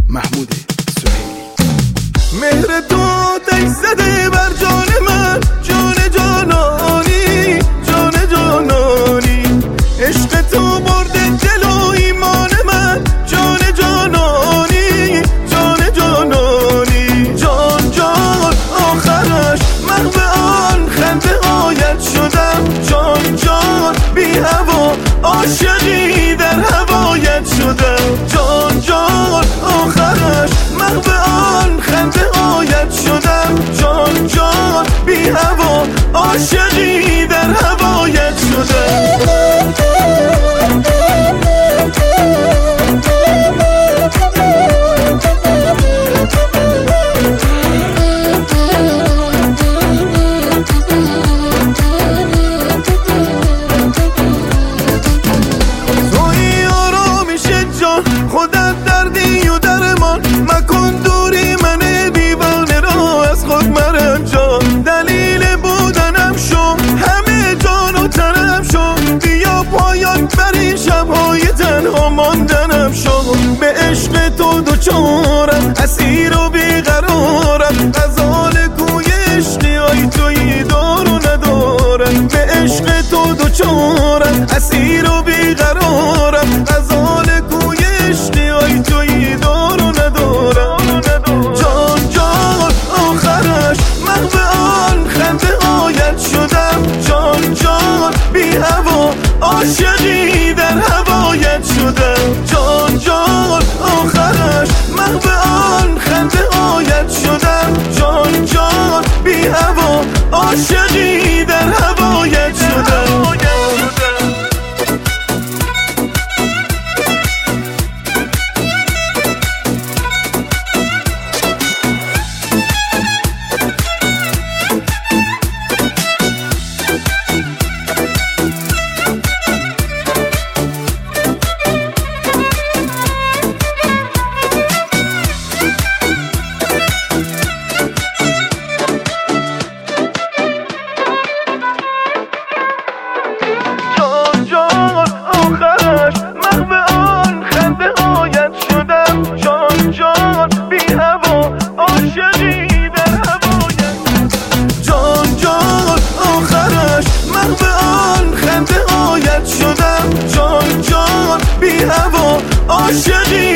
محمود سهیلی. مهر تو آتش زده بر جان من، جان جانانی، جان جانانی. عشق تو برده دل و ایمان من، جان جانانی، جان جانانی. جان جان آخرش محو آن خنده آید شدم، جان جان بی هوا عاشقی در هوایت شدم. جان جان آخرش محو آن خنده آید شدم، جان جان بی هوا عاشقی در هوایت شدم. توی آرامیش جان، خودت دردی و درمان، مکن دوری من دیوانه را از خود مرنجان. دلیل بودنم شو، همه جان و تنم شو، بیا پایان بر این شبهای تنها ماندنم شو. به عشق تو دوچارم، اسیر و بیقرارم، غزال کوی عشقی های توی دار و ندارم. به عشق تو دوچارم، اسیر و بیقرارم، غزال کوی عشقی های توی دار و ندارم. جان جان آخرش محو آن خنده آید شدم، جان جان بی هوا عاشقی در هوایت شدم. جان جان آخرش محو آن خنده آید شدم، جان جان بی هوا عاشقی در هوایت شدم. عاشقی